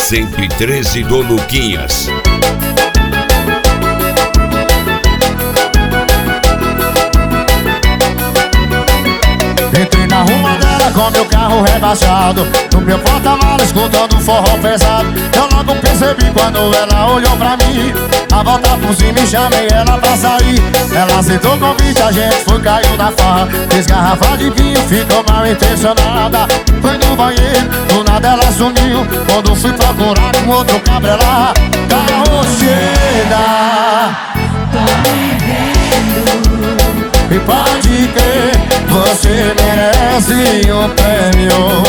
113 do Luquinhas. Entrei na rua dela com meu carro rebaixado, no meu porta-malas escutando forró pesado. Eu logo percebi quando ela olhou pra mim. A volta por cima e chamei ela pra sair. Ela aceitou o convite, a gente foi, caiu na farra. Fez garrafa de vinho, ficou mal intencionada. Foi no banheiro, do nada ela sumiu. Quando fui procurar com outro cabrela, carroceira, tô me vendo. e pode crer, você merece um prêmio.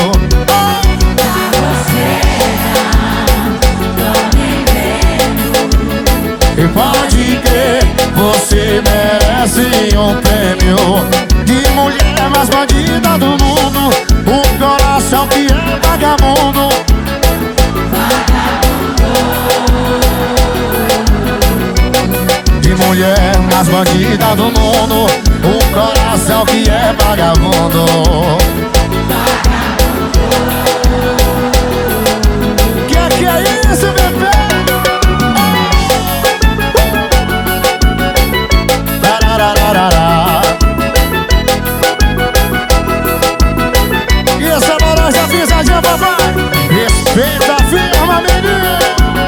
Carroceira, tô me vendo. E pode crer, você merece um prêmio de mulher mais bandida do mundo, um coração que é vagabundo. De mulher mais bandida do mundo, um coração que é vagabundo. Que é isso, bebê? E essa laranja pisadinha, papai? Respeita a firma, menino.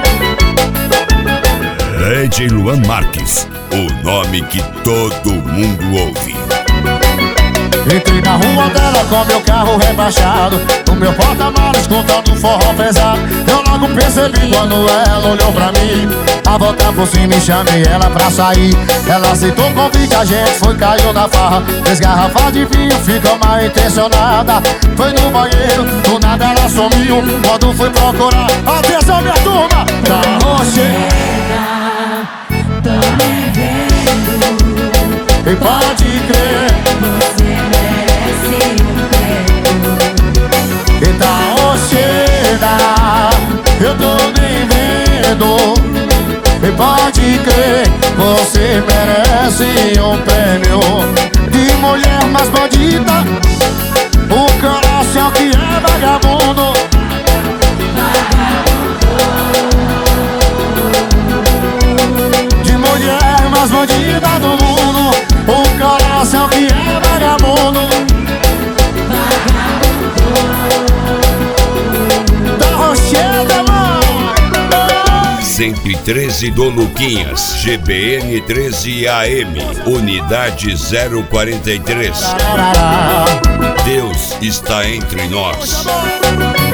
Lady Luan Marques, o nome que todo mundo ouve. Entrei na rua dela com meu carro rebaixado, no meu porta-malas escutando forró pesado. Eu logo percebi quando ela olhou pra mim. A volta por cima e chamei ela pra sair. Ela aceitou o convite, a gente foi, caiu na farra. Fez garrafa de vinho, ficou mal intencionada. Foi no banheiro, do nada ela sumiu. Quando fui procurar, atenção minha turma, carroceira, Tô me vendo. e pode crer, Você merece um prêmio. e carroceira, eu tô nem vendo. E pode crer, você merece um prêmio de mulher mais bandida, o coração que é vagabundo. De mulher mais bandida do mundo, o coração que é vagabundo. Da Rocheda, mano. 113 do Luquinhas, GBN 13 AM, Unidade 043. Deus está entre nós.